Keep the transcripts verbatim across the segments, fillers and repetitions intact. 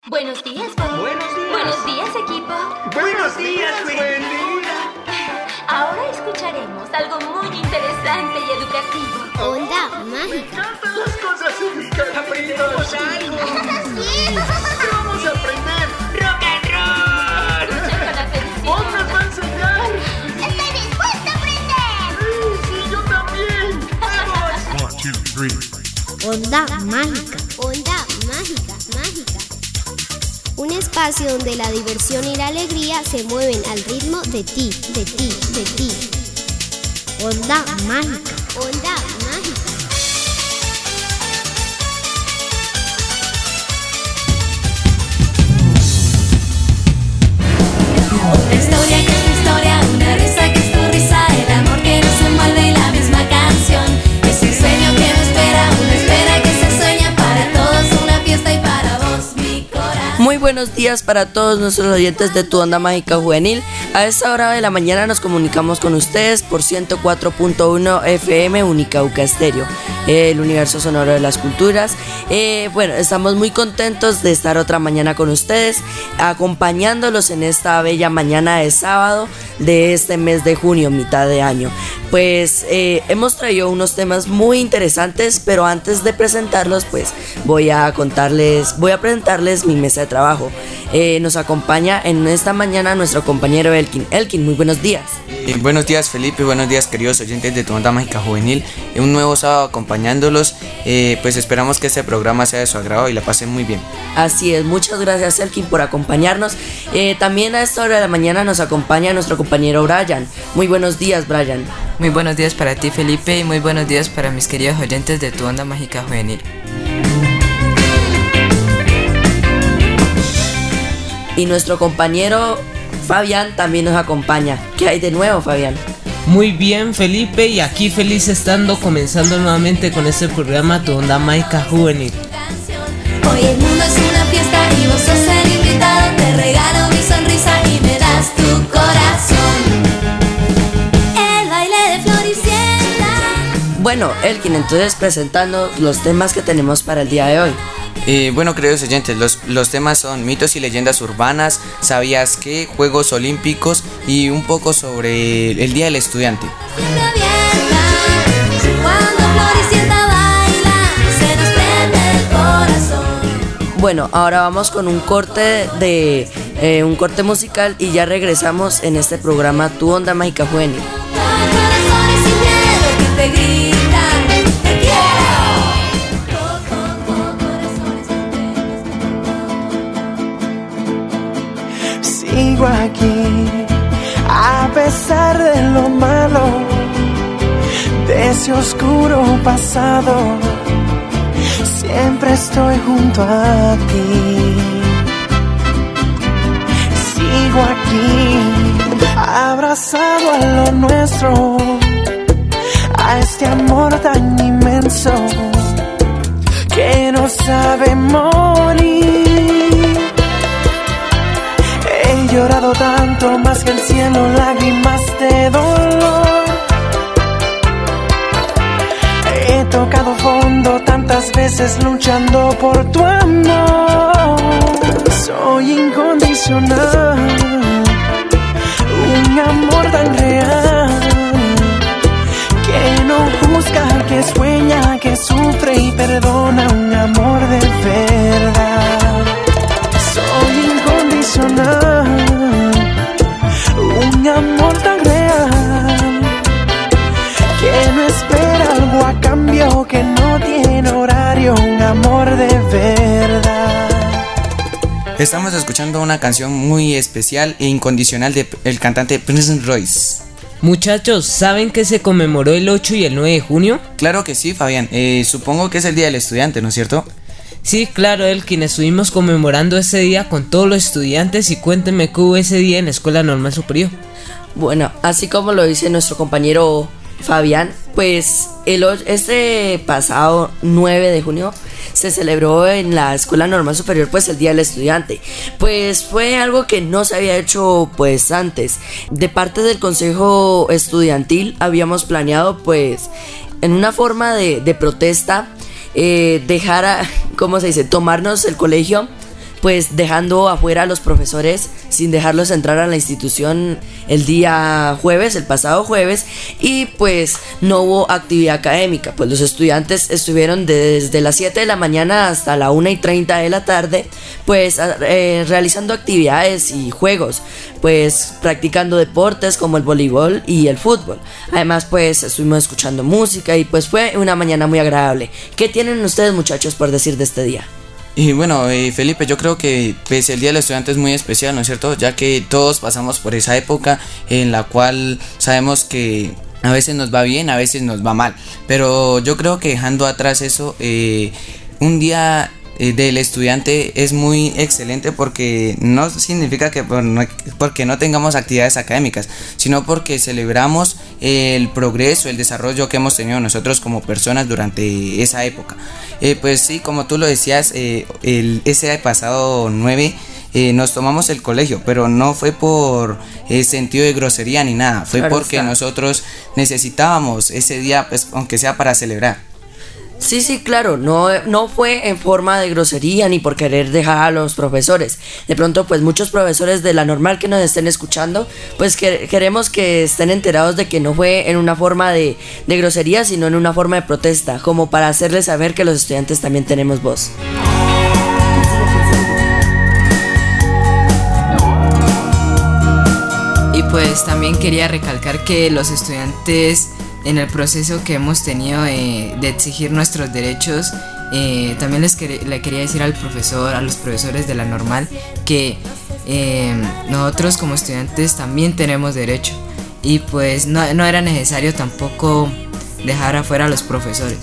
Buenos días, Juan. Buenos días. Buenos días, equipo. Buenos días, Wendy. Ahora escucharemos algo muy interesante y educativo. Onda mágica. ¡Cantan las cosas únicas! ¡Aprendamos algo! ¿Qué vamos a aprender? ¡Rock and roll! Escucha con atención. ¡Bob nos va a enseñar! Estoy dispuesta a aprender. Sí, sí, yo también. ¡Vamos! One, two, three. Onda mágica. Onda mágica, mágica. Un espacio donde la diversión y la alegría se mueven al ritmo de ti, de ti, de ti. Onda mágica. Onda mágica. Una historia que es tu historia, una risa que es tu risa, el amor que nos envuelve y la misma canción. Es un sueño que me espera, una espera que se sueña, para todos una fiesta y para vos mi corazón. Muy buenos días para todos nuestros oyentes de Tu Onda Mágica Juvenil. A esta hora de la mañana nos comunicamos con ustedes por ciento cuatro punto uno F M Unicauca Estéreo, el universo sonoro de las culturas. Eh, bueno, estamos muy contentos de estar otra mañana con ustedes, acompañándolos en esta bella mañana de sábado de este mes de junio, mitad de año. Pues eh, hemos traído unos temas muy interesantes, pero antes de presentarlos, pues voy a contarles, voy a presentarles mi mesa de trabajo. Eh, nos acompaña en esta mañana nuestro compañero Elkin. Elkin, muy buenos días. Eh, buenos días, Felipe, buenos días, queridos oyentes de Tu Onda Mágica Juvenil. Eh, un nuevo sábado acompañándolos, eh, pues esperamos que este programa sea de su agrado y la pasen muy bien. Así es, muchas gracias, Elkin, por acompañarnos. Eh, también a esta hora de la mañana nos acompaña nuestro compañero Brian. Muy buenos días, Brian. Muy buenos días para ti, Felipe, y muy buenos días para mis queridos oyentes de Tu Onda Mágica Juvenil. Y nuestro compañero Fabián también nos acompaña. ¿Qué hay de nuevo, Fabián? Muy bien, Felipe, y aquí feliz estando comenzando nuevamente con este programa Tu Onda Mágica Juvenil. Hoy el mundo es una fiesta y vos sos el invitado, te regalo mi sonrisa y me das tu corazón. El baile de Floricienta. Bueno, Elkin, entonces presentando los temas que tenemos para el día de hoy. Eh, bueno, queridos oyentes, los, los temas son mitos y leyendas urbanas, ¿sabías qué? Juegos olímpicos y un poco sobre el Día del Estudiante. Siempre abierta, cuando Floricienta baila, se nos prende el corazón. Bueno, ahora vamos con un corte de eh, un corte musical y ya regresamos en este programa Tu Onda Mágica Juvenil. Hay corazones sin miedo que te gritan, te quiero. Sigo aquí, a pesar de lo malo, de ese oscuro pasado, siempre estoy junto a ti. Sigo aquí, abrazado a lo nuestro, a este amor tan inmenso que no sabe morir. He llorado tanto más que el cielo, lágrimas de dolor. He tocado fondo tantas veces luchando por tu amor. Soy incondicional, un amor tan real que no juzga, que sueña, que sufre y perdona, un amor de verdad. Soy incondicional, un amor tan real que no espera algo a cambio, que no tiene horario, un amor de verdad. Estamos escuchando una canción muy especial e incondicional del cantante Prince Royce. Muchachos, ¿saben que se conmemoró el ocho y el nueve de junio? Claro que sí, Fabián, eh, supongo que es el Día del Estudiante, ¿no es cierto? Sí, claro, Elkin, estuvimos conmemorando ese día con todos los estudiantes y cuéntenme qué hubo ese día en la Escuela Normal Superior. Bueno, así como lo dice nuestro compañero Fabián, pues el, este pasado nueve de junio se celebró en la Escuela Normal Superior pues el Día del Estudiante. Pues fue algo que no se había hecho pues antes. De parte del Consejo Estudiantil habíamos planeado pues en una forma de, de protesta eh, dejar a, ¿cómo se dice? Tomarnos el colegio pues dejando afuera a los profesores sin dejarlos entrar a la institución el día jueves, el pasado jueves, y pues no hubo actividad académica, pues los estudiantes estuvieron desde las siete de la mañana hasta la una y treinta de la tarde, pues eh, realizando actividades y juegos, pues practicando deportes como el voleibol y el fútbol. Además pues estuvimos escuchando música y pues fue una mañana muy agradable. ¿Qué tienen ustedes, muchachos, por decir de este día? Y bueno, eh, Felipe, yo creo que pues, el Día del Estudiante es muy especial, ¿no es cierto? Ya que todos pasamos por esa época en la cual sabemos que a veces nos va bien, a veces nos va mal. Pero yo creo que dejando atrás eso, eh, un día eh, del estudiante es muy excelente porque no significa que por no, porque no tengamos actividades académicas, sino porque celebramos el progreso, el desarrollo que hemos tenido nosotros como personas durante esa época. Eh, pues sí, como tú lo decías, eh, el, ese pasado nueve eh, nos tomamos el colegio, pero no fue por eh, sentido de grosería ni nada, fue claro, porque está. Nosotros necesitábamos ese día, pues, aunque sea para celebrar. Sí, sí, claro, no, no fue en forma de grosería ni por querer dejar a los profesores. De pronto, pues muchos profesores de la normal que nos estén escuchando, pues que, queremos que estén enterados de que no fue en una forma de, de grosería, sino en una forma de protesta, como para hacerles saber que los estudiantes también tenemos voz. Y pues también quería recalcar que los estudiantes, en el proceso que hemos tenido eh, de exigir nuestros derechos, eh, también les quer- le quería decir al profesor, a los profesores de la normal, que eh, nosotros como estudiantes también tenemos derecho, y pues no, no era necesario tampoco dejar afuera a los profesores.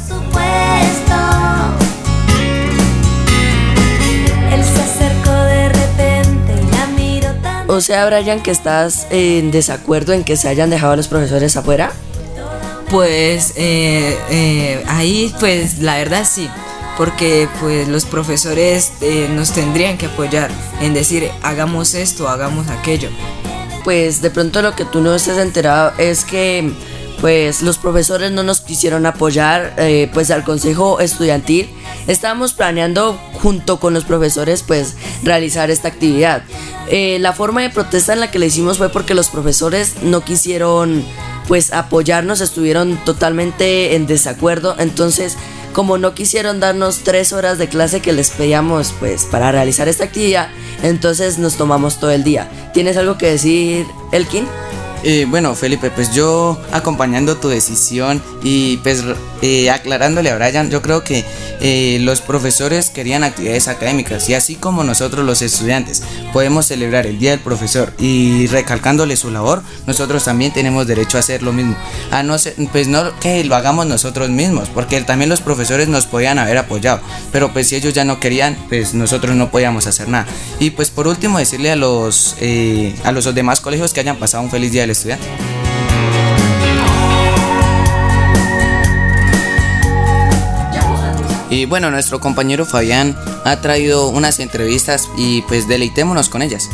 O sea, Brian, que estás en desacuerdo en que se hayan dejado a los profesores afuera. Pues eh, eh, ahí pues la verdad sí, porque pues los profesores eh, nos tendrían que apoyar en decir hagamos esto, hagamos aquello. Pues de pronto lo que tú no estés enterado es que pues los profesores no nos quisieron apoyar, eh, pues al consejo estudiantil estábamos planeando junto con los profesores pues realizar esta actividad. Eh, la forma de protesta en la que la hicimos fue porque los profesores no quisieron pues apoyarnos, estuvieron totalmente en desacuerdo. Entonces, como no quisieron darnos tres horas de clase que les pedíamos pues para realizar esta actividad, entonces nos tomamos todo el día. ¿Tienes algo que decir, Elkin? Eh, bueno, Felipe, pues yo acompañando tu decisión y pues eh, aclarándole a Brian, yo creo que eh, los profesores querían actividades académicas, y así como nosotros los estudiantes podemos celebrar el Día del Profesor y recalcándole su labor, nosotros también tenemos derecho a hacer lo mismo, a no ser, pues no que lo hagamos nosotros mismos, porque también los profesores nos podían haber apoyado, pero pues si ellos ya no querían, pues nosotros no podíamos hacer nada. Y pues por último decirle a los eh, a los demás colegios que hayan pasado un feliz día del estudiante. Y bueno, nuestro compañero Fabián ha traído unas entrevistas y pues deleitémonos con ellas.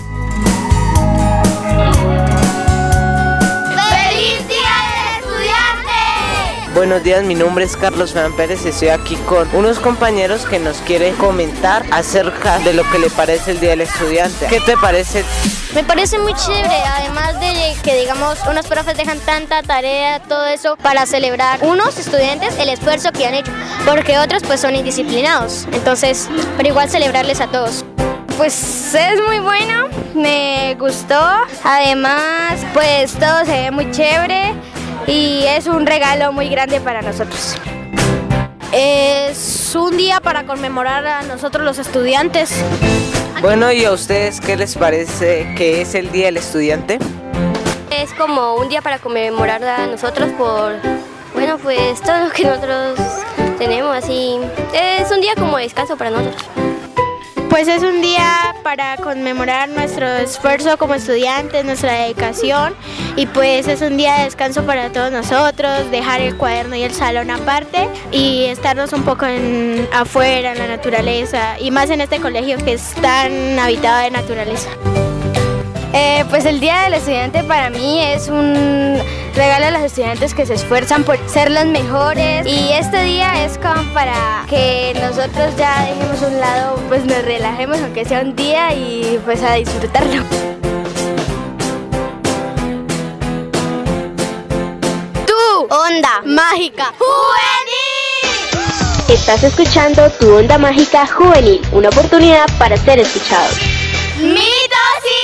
¡Feliz Día del Estudiante! Buenos días, mi nombre es Carlos Fran Pérez y estoy aquí con unos compañeros que nos quieren comentar acerca de lo que le parece el Día del Estudiante. ¿Qué te parece? Me parece muy chévere, además de que, digamos, unos profes dejan tanta tarea, todo eso, para celebrar unos estudiantes el esfuerzo que han hecho, porque otros pues son indisciplinados, entonces, pero igual celebrarles a todos. Pues es muy bueno, me gustó, además pues todo se ve muy chévere y es un regalo muy grande para nosotros. Es un día para conmemorar a nosotros los estudiantes. Bueno, ¿y a ustedes qué les parece que es el Día del Estudiante? Es como un día para conmemorar a nosotros por, bueno, pues todo lo que nosotros tenemos, así. Es un día como descanso para nosotros. Pues es un día para conmemorar nuestro esfuerzo como estudiantes, nuestra dedicación, y pues es un día de descanso para todos nosotros, dejar el cuaderno y el salón aparte y estarnos un poco en, afuera, en la naturaleza, y más en este colegio que es tan habitado de naturaleza. Eh, pues el Día del Estudiante para mí es un regalo a los estudiantes que se esfuerzan por ser los mejores. Y este día es como para que nosotros ya dejemos a un lado, pues nos relajemos aunque sea un día y pues a disfrutarlo. Tu onda mágica juvenil. Estás escuchando Tu Onda Mágica Juvenil, una oportunidad para ser escuchados. Mitos y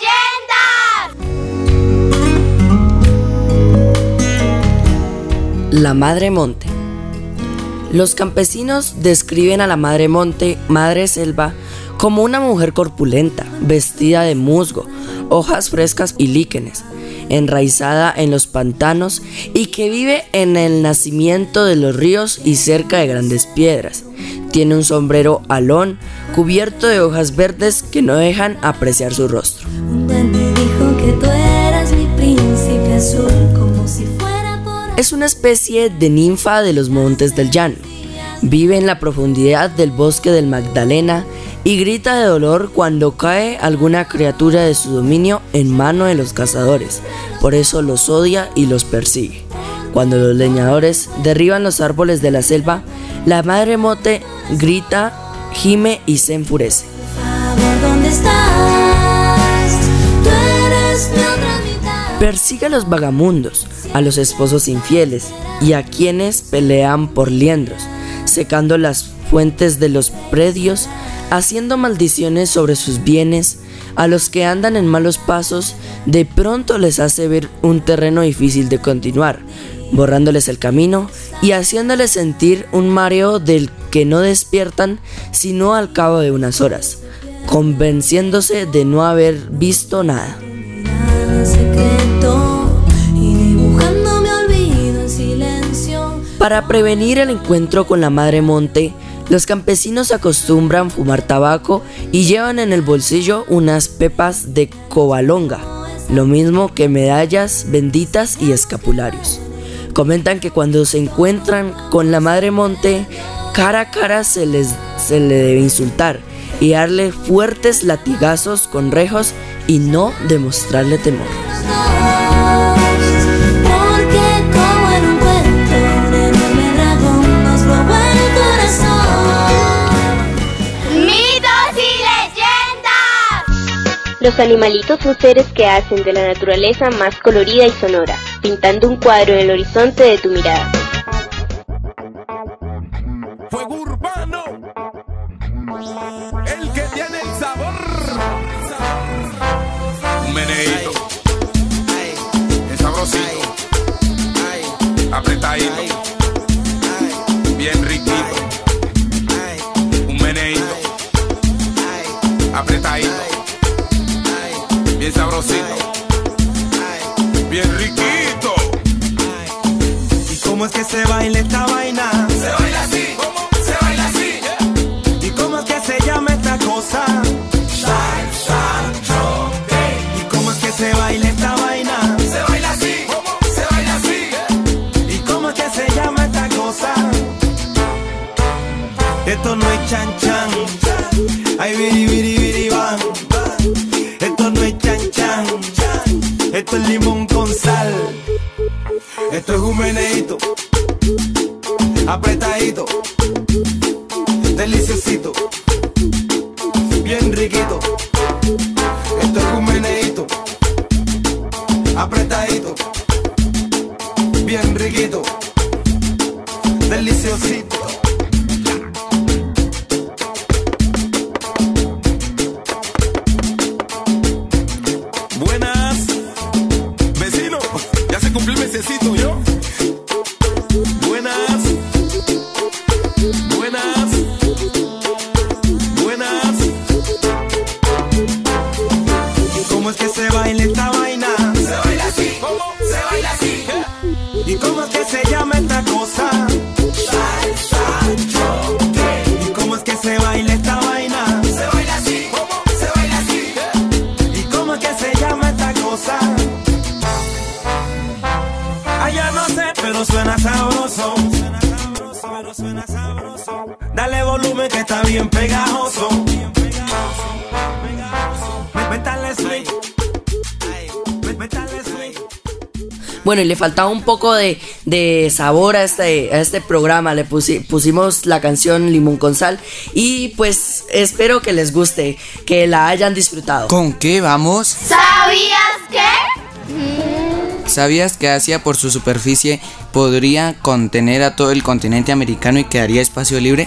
leyendas. La Madre Monte. Los campesinos describen a la Madre Monte, Madre Selva, como una mujer corpulenta, vestida de musgo, hojas frescas y líquenes, enraizada en los pantanos y que vive en el nacimiento de los ríos y cerca de grandes piedras. Tiene un sombrero alón cubierto de hojas verdes que no dejan apreciar su rostro. Un duende dijo que tú eras mi príncipe azul, como si fuera por... Es una especie de ninfa de los montes del llano. Vive en la profundidad del bosque del Magdalena y grita de dolor cuando cae alguna criatura de su dominio en mano de los cazadores. Por eso los odia y los persigue. Cuando los leñadores derriban los árboles de la selva, la Madre Monte grita, gime y se enfurece. ¿Dónde estás? Tú eres mi otra mitad. Persigue a los vagamundos, a los esposos infieles y a quienes pelean por liendros, secando las fuentes de los predios, haciendo maldiciones sobre sus bienes. A los que andan en malos pasos, de pronto les hace ver un terreno difícil de continuar, borrándoles el camino y haciéndoles sentir un mareo del que no despiertan sino al cabo de unas horas, convenciéndose de no haber visto nada. Para prevenir el encuentro con la Madre Monte, los campesinos acostumbran fumar tabaco y llevan en el bolsillo unas pepas de cobalonga, lo mismo que medallas benditas y escapularios. Comentan que cuando se encuentran con la Madre Monte, cara a cara se, les, se le debe insultar y darle fuertes latigazos con rejos y no demostrarle temor. Los animalitos son seres que hacen de la naturaleza más colorida y sonora, pintando un cuadro en el horizonte de tu mirada. Fuego urbano, el que tiene el sabor. Un meneíto, es sabrosito, apretadito, bien riquito. Un meneíto, apretadito, bien sabrosito, bien riquito. ¿Y cómo es que se baila esta vaina? Se baila así, ¿cómo? Se baila así. ¿Y cómo es que se llama esta cosa? Salsa choque. ¿Y cómo es que se baila esta vaina? Se baila así, ¿cómo? Se baila así. ¿Y cómo es que se llama esta cosa? Esto no es chan chan, ay biri biri biri bam. Esto no es chan chan, esto es limón con sal. Esto es un meneíto, apretadito, deliciosito, bien riquito. Esto es un meneíto, apretadito, bien riquito, deliciosito. Buenas, vecino, ya se cumplió el mesecito, ¿yo? Buenas, buenas, buenas. ¿Y cómo es que se baila esta vaina? Se baila así, ¿cómo? Se baila así. ¿Y cómo es que se llama esta cosa? Salsa choque. ¿Y cómo es que se baila esta vaina? Se baila así, ¿cómo? Se baila así. ¿Y cómo es que se llama esta cosa? Ay, ya no sé, pero suena sabroso. Pero suena sabroso. Dale volumen que está bien pegajoso. Métale swing. Métale swing. Bueno, y le faltaba un poco de, de sabor a este, a este programa. Le pusi, pusimos la canción Limón con Sal. Y pues espero que les guste, que la hayan disfrutado. ¿Con qué vamos? ¿Sabías qué? ¿Sabías que Asia por su superficie podría contener a todo el continente americano y quedaría espacio libre?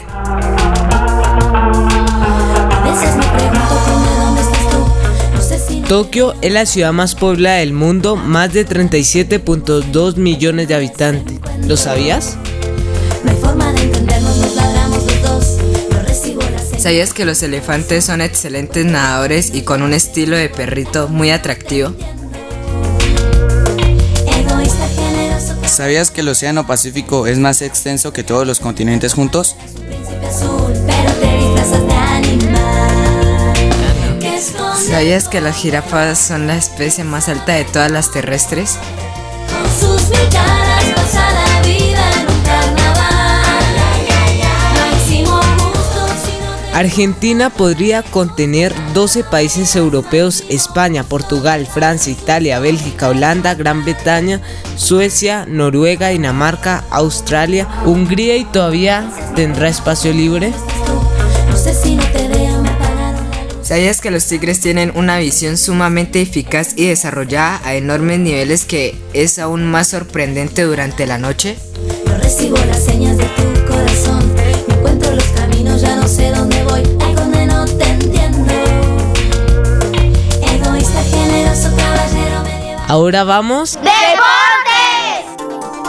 Tokio es la ciudad más poblada del mundo, más de treinta y siete punto dos millones de habitantes. ¿Lo sabías? ¿Sabías que los elefantes son excelentes nadadores y con un estilo de perrito muy atractivo? ¿Sabías que el Océano Pacífico es más extenso que todos los continentes juntos? ¿Sabías que las jirafas son la especie más alta de todas las terrestres? Argentina podría contener doce países europeos: España, Portugal, Francia, Italia, Bélgica, Holanda, Gran Bretaña, Suecia, Noruega, Dinamarca, Australia, Hungría, y todavía tendrá espacio libre. ¿Sabías que los tigres tienen una visión sumamente eficaz y desarrollada a enormes niveles que es aún más sorprendente durante la noche? Yo recibo las señas de tu corazón, me encuentro los caminos, ya no sé dónde voy, ay donde no te entiendo. Egoísta, generoso, caballero medieval. Ahora vamos. ¡Deportes!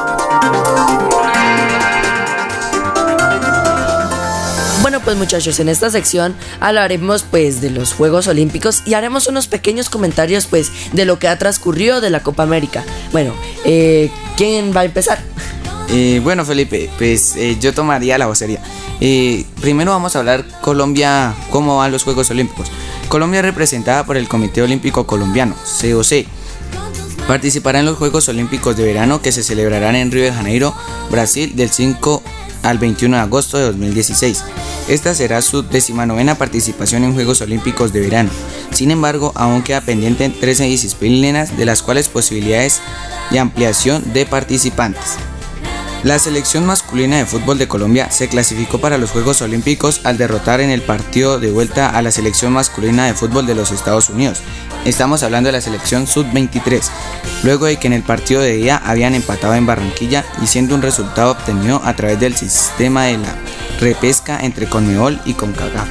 Bueno, pues muchachos, en esta sección hablaremos pues de los Juegos Olímpicos y haremos unos pequeños comentarios pues de lo que ha transcurrido de la Copa América. Bueno, eh, ¿quién va a empezar? Eh, bueno, Felipe, pues eh, yo tomaría la vocería. Eh, primero vamos a hablar Colombia, cómo van los Juegos Olímpicos. Colombia, representada por el Comité Olímpico Colombiano, C O C, participará en los Juegos Olímpicos de Verano que se celebrarán en Río de Janeiro, Brasil, del cinco al veintiuno de agosto de dos mil dieciséis. Esta será su decimanovena participación en Juegos Olímpicos de Verano. Sin embargo, aún queda pendiente trece disciplinas, de las cuales posibilidades de ampliación de participantes. La selección masculina de fútbol de Colombia se clasificó para los Juegos Olímpicos al derrotar en el partido de vuelta a la selección masculina de fútbol de los Estados Unidos. Estamos hablando de la selección sub veintitrés, luego de que en el partido de ida habían empatado en Barranquilla, y siendo un resultado obtenido a través del sistema de la repesca entre Conmebol y CONCACAF.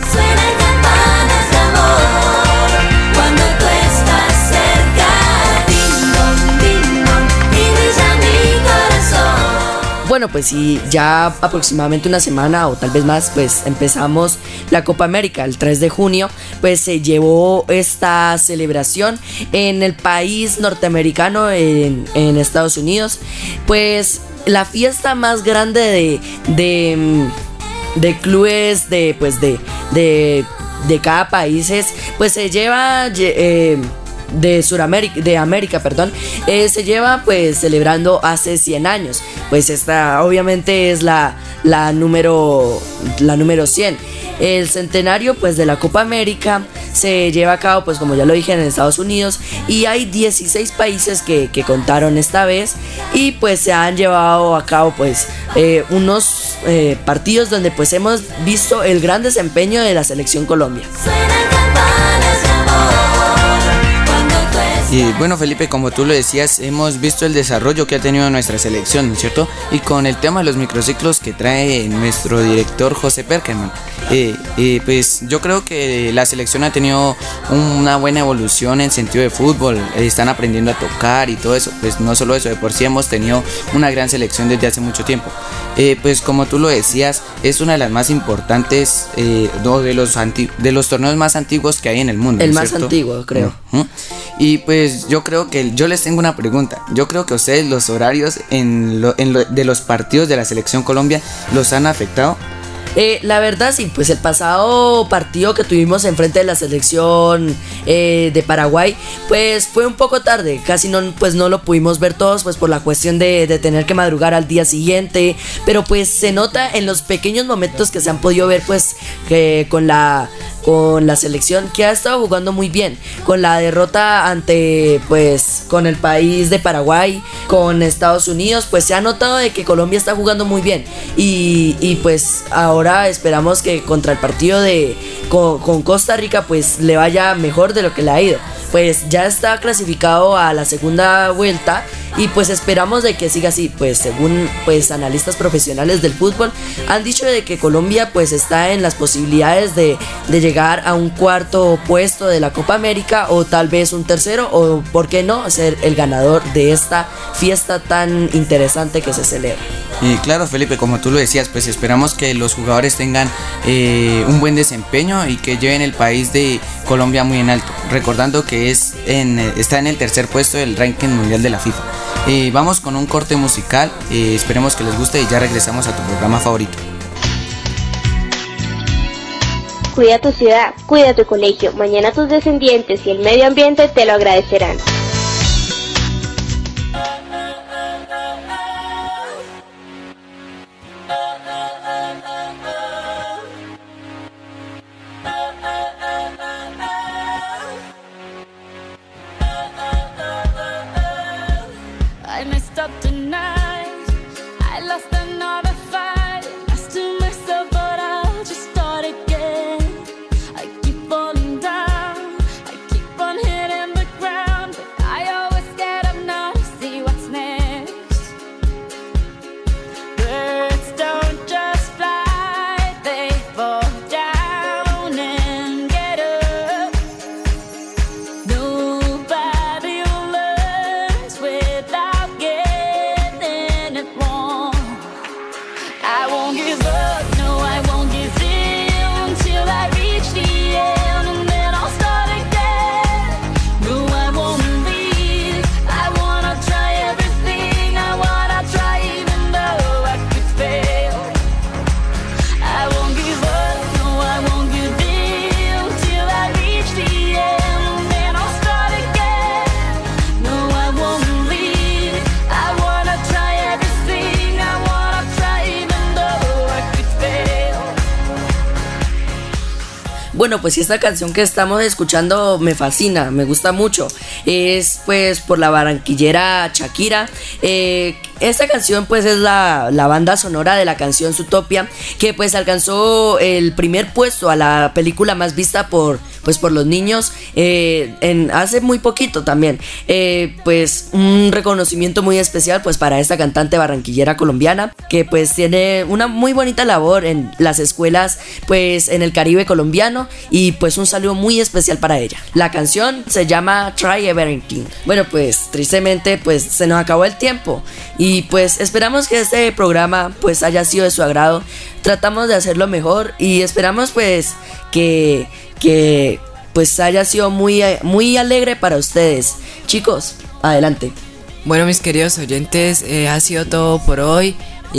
Bueno, pues sí, ya aproximadamente una semana o tal vez más, pues empezamos la Copa América. El tres de junio, pues se llevó esta celebración en el país norteamericano, en, en Estados Unidos. Pues la fiesta más grande de, de, de clubes de, pues de, de, de cada país, pues se lleva... Eh, de Suramérica, de América, perdón, eh, se lleva pues celebrando hace cien años. Pues esta obviamente es la, la número la número cien. El centenario pues de la Copa América se lleva a cabo, pues como ya lo dije, en Estados Unidos, y hay dieciséis países que, que contaron esta vez, y pues se han llevado a cabo pues eh, unos eh, partidos donde pues hemos visto el gran desempeño de la selección Colombia. Y bueno, Felipe, como tú lo decías, hemos visto el desarrollo que ha tenido nuestra selección, ¿no es cierto? Y con el tema de los microciclos que trae nuestro director José Perkerman, eh, eh, pues yo creo que la selección ha tenido una buena evolución en sentido de fútbol. Eh, están aprendiendo a tocar y todo eso. Pues no solo eso, de por sí hemos tenido una gran selección desde hace mucho tiempo. Eh, pues como tú lo decías, es una de las más importantes, eh, no, de los anti- de los torneos más antiguos que hay en el mundo. El ¿no es más cierto? antiguo, creo. Uh-huh. Y pues yo creo que yo les tengo una pregunta. Yo creo que ustedes los horarios en lo, en lo, de los partidos de la selección Colombia los han afectado. Eh, la verdad sí, pues el pasado partido que tuvimos enfrente de la selección eh, de Paraguay, pues fue un poco tarde, casi no, pues no lo pudimos ver todos, pues por la cuestión de, de tener que madrugar al día siguiente, pero pues se nota en los pequeños momentos que se han podido ver, pues que con la con la selección, que ha estado jugando muy bien, con la derrota ante pues con el país de Paraguay, con Estados Unidos, pues se ha notado de que Colombia está jugando muy bien y, y pues ahora esperamos que contra el partido de con, con Costa Rica pues le vaya mejor de lo que le ha ido. Pues ya está clasificado a la segunda vuelta y pues esperamos de que siga así. Pues según pues analistas profesionales del fútbol han dicho de que Colombia pues está en las posibilidades de, de llegar a un cuarto puesto de la Copa América o tal vez un tercero, o por qué no ser el ganador de esta fiesta tan interesante que se celebra. Y claro, Felipe, como tú lo decías, pues esperamos que los jugadores tengan eh, un buen desempeño y que lleven el país de Colombia muy en alto, recordando que es en, está en el tercer puesto del ranking mundial de la FIFA. Eh, vamos con un corte musical, eh, esperemos que les guste y ya regresamos a tu programa favorito. Cuida tu ciudad, cuida tu colegio. Mañana tus descendientes y el medio ambiente te lo agradecerán. I messed up tonight. I lost another fight. Lost to myself, but I'll just start again. I keep falling down. I keep on hitting the ground, but I always get up now to see what's next. Birds don't just fly, they fall down and get up. Nobody learns without I won't give up, no I won't give in till I reach the end, and then I'll start again. No I won't leave, I wanna try everything, I wanna try even though I could fail. I won't give up, no I won't give in till I reach the end, and then I'll start again. No I won't leave, I wanna try everything, I wanna try even though I could fail. Bueno, pues esta canción que estamos escuchando me fascina, me gusta mucho. Es pues por la barranquillera Shakira. Eh, esta canción pues es la, la banda sonora de la canción Zootopia, que pues alcanzó el primer puesto a la película más vista por pues por los niños eh, en hace muy poquito también. Eh, pues un reconocimiento muy especial pues para esta cantante barranquillera colombiana, que pues tiene una muy bonita labor en las escuelas pues en el Caribe colombiano, y pues un saludo muy especial para ella. La canción se llama Try Everything. Bueno, pues tristemente pues se nos acabó el tiempo y pues esperamos que este programa pues haya sido de su agrado. Tratamos de hacerlo mejor y esperamos pues que que pues haya sido muy, muy alegre para ustedes. Chicos, adelante. Bueno, mis queridos oyentes, eh, ha sido todo por hoy.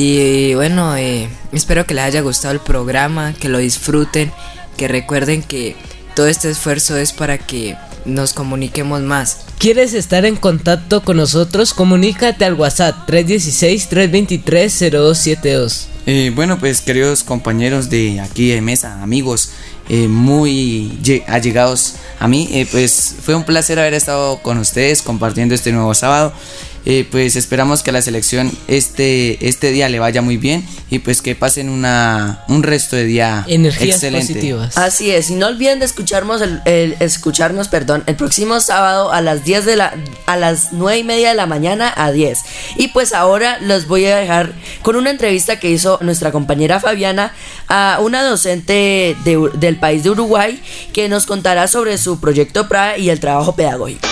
Y bueno, eh, espero que les haya gustado el programa, que lo disfruten, que recuerden que todo este esfuerzo es para que nos comuniquemos más. ¿Quieres estar en contacto con nosotros? Comunícate al WhatsApp tres uno seis, tres dos tres, cero dos siete dos. Eh, bueno, pues queridos compañeros de aquí de mesa, amigos eh, muy allegados a mí, eh, pues fue un placer haber estado con ustedes compartiendo este nuevo sábado. Eh, pues esperamos que a la selección este, este día le vaya muy bien y pues que pasen una, un resto de día energías excelente. Positivas. Así es, y no olviden de escucharnos el, el, escucharnos perdón, el próximo sábado a las diez de la a las nueve y media de la mañana a diez. Y pues ahora los voy a dejar con una entrevista que hizo nuestra compañera Fabiana a una docente de, del país de Uruguay, que nos contará sobre su proyecto P R A y el trabajo pedagógico.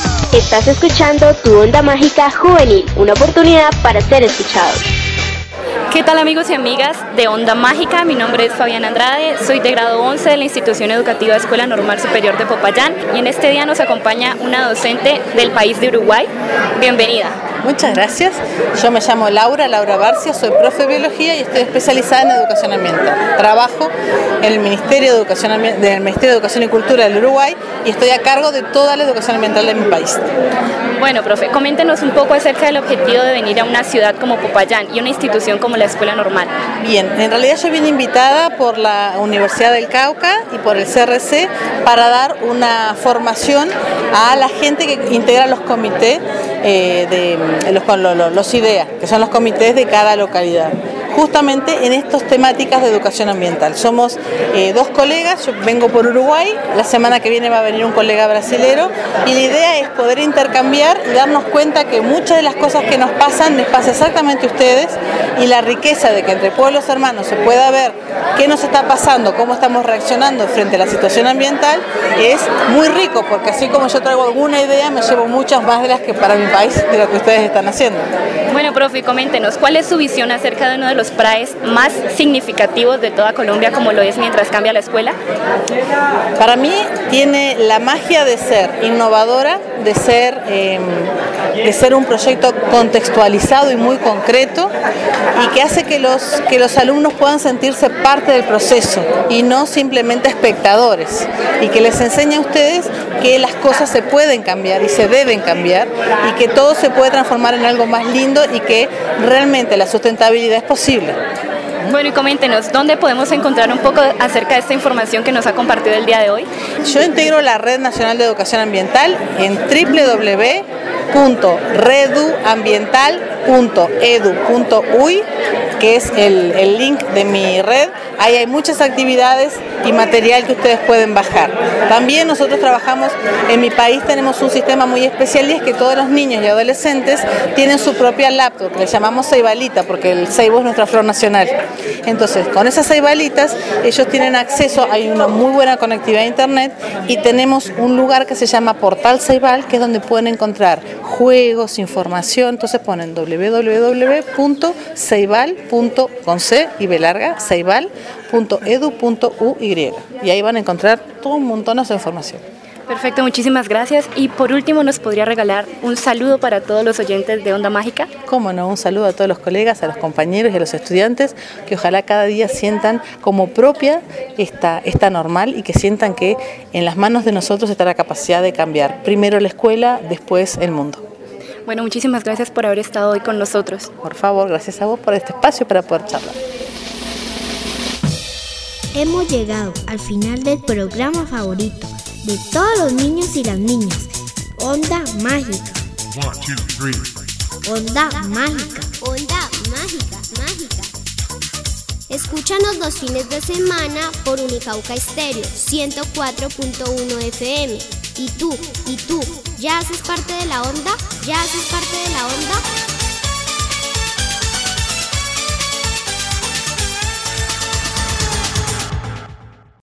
Estás escuchando Tu Onda Mágica Juvenil, una oportunidad para ser escuchados. ¿Qué tal, amigos y amigas de Onda Mágica? Mi nombre es Fabiana Andrade, soy de grado once de la Institución Educativa Escuela Normal Superior de Popayán, y en este día nos acompaña una docente del país de Uruguay. Bienvenida. Muchas gracias. Yo me llamo Laura, Laura Barcia, soy profe de biología y estoy especializada en educación ambiental. Trabajo en el Ministerio de Educación, del Ministerio de Educación y Cultura del Uruguay y estoy a cargo de toda la educación ambiental de mi país. Bueno, profe, coméntenos un poco acerca del objetivo de venir a una ciudad como Popayán y una institución como la Escuela Normal. Bien, en realidad yo vine invitada por la Universidad del Cauca y por el C R C para dar una formación a la gente que integra los comités eh, de los, los, los I D E A, que son los comités de cada localidad, justamente en estas temáticas de educación ambiental. Somos eh, dos colegas, yo vengo por Uruguay, la semana que viene va a venir un colega brasilero y la idea es poder intercambiar y darnos cuenta que muchas de las cosas que nos pasan les pasa exactamente a ustedes y la riqueza de que entre pueblos hermanos se pueda ver qué nos está pasando, cómo estamos reaccionando frente a la situación ambiental es muy rico, porque así como yo traigo alguna idea, me llevo muchas más de las que para mi país, de lo que ustedes están haciendo. Bueno, profe, coméntenos, ¿cuál es su visión acerca de uno de los P R A Es más significativos de toda Colombia, como lo es Mientras Cambia la Escuela? Para mí tiene la magia de ser innovadora, de ser, eh, de ser un proyecto contextualizado y muy concreto y que hace que los, que los alumnos puedan sentirse parte del proceso y no simplemente espectadores, y que les enseña a ustedes que las cosas se pueden cambiar y se deben cambiar y que todo se puede transformar en algo más lindo y que realmente la sustentabilidad es posible. Bueno, y coméntenos, ¿dónde podemos encontrar un poco acerca de esta información que nos ha compartido el día de hoy? Yo integro la Red Nacional de Educación Ambiental en doble u doble u doble u punto reduambiental punto edu punto uy, que es el, el link de mi red. Ahí hay muchas actividades y material que ustedes pueden bajar. También nosotros trabajamos, en mi país tenemos un sistema muy especial y es que todos los niños y adolescentes tienen su propia laptop, que le llamamos ceibalita, porque el ceibo es nuestra flor nacional. Entonces, con esas ceibalitas, ellos tienen acceso, hay una muy buena conectividad a internet y tenemos un lugar que se llama Portal Ceibal, que es donde pueden encontrar juegos, información. Entonces ponen doble u doble u doble u punto ceibal punto edu punto uy y ahí van a encontrar todo un montón de información. Perfecto, muchísimas gracias. Y por último, ¿nos podría regalar un saludo para todos los oyentes de Onda Mágica? Cómo no, un saludo a todos los colegas, a los compañeros y a los estudiantes, que ojalá cada día sientan como propia esta, esta normal y que sientan que en las manos de nosotros está la capacidad de cambiar. Primero la escuela, después el mundo. Bueno, muchísimas gracias por haber estado hoy con nosotros. Por favor, gracias a vos por este espacio para poder charlar. Hemos llegado al final del programa favorito de todos los niños y las niñas, Onda Mágica. One, two, three. Onda Mágica. Onda Mágica, mágica. Escúchanos los fines de semana por Unicauca Estéreo ciento cuatro punto uno F M. ¿Y tú? ¿Y tú? ¿Ya haces parte de la onda? ¿Ya haces parte de la onda?